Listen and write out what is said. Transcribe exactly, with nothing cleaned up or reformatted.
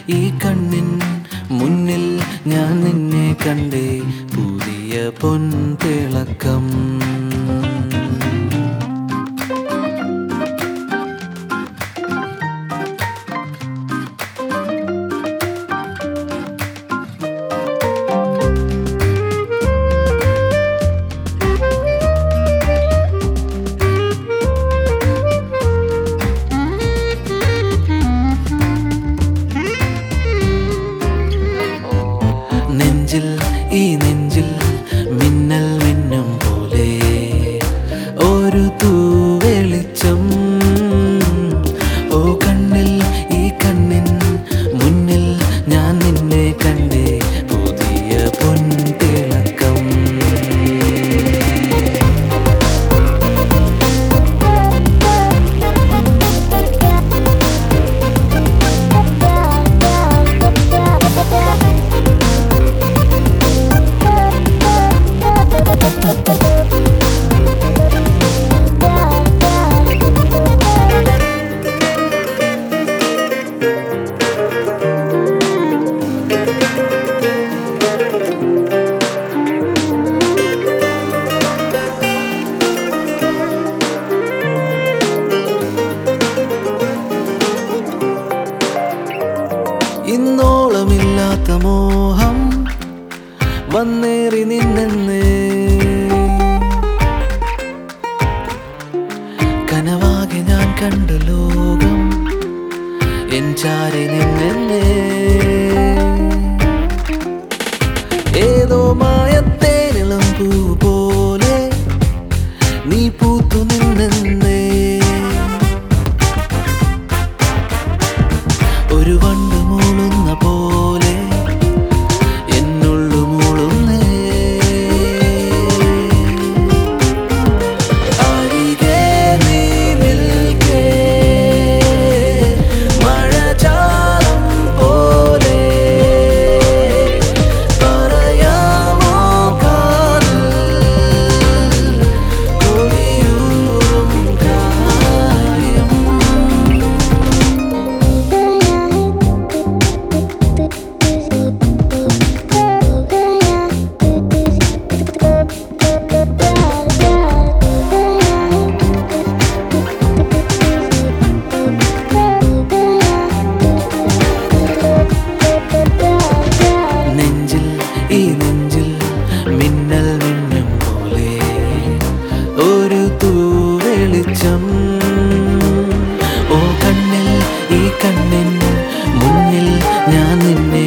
ഈ കണ്ണിൻ മുന്നിൽ ഞാൻ നിന്നെ കണ്ടേ പുതിയ പൊൻതിളക്കം. നെഞ്ചിൽ ഈ നെഞ്ചിൽ മിന്നൽ മിന്നും പോലെ ഒരു തൂവെളിച്ചം. ഓ കണ്ണിൽ ഈ കണ്ണിൻ മുന്നിൽ ഞാൻ നിന്നെ കണ്ടേ പുതിയ പൊൻതിളക്കം. ഇന്നോളമില്ലാത്ത മോഹം വന്നേറി നിന്നെന്ന് കനവാകെ ഞാൻ കണ്ട ലോകം എൻ ചാരി നിന്നെന്ന്. ഏതോ മായത്തേനിളം പൂ പോലെ നീ പൂത്തു നിന്നെന്ന്. ഒരു വണ്ട് മൂളുന്ന പോലെ എന്നുള്ളു മൂളുന്നേ. അരികെ നീ നിൽക്കേ മഴചാലം പോലെ പറയാമോ കാതിൽ കൊടിയൂറും കാര്യം. നെഞ്ചിൽ ഈ നെഞ്ചിൽ മിന്നൽ മിന്നും പോലെ ഒരു തൂവെളിച്ചം. ഓ കണ്ണിൽ ഈ കണ്ണിൻ മുന്നിൽ ഞാൻ നിന്നെ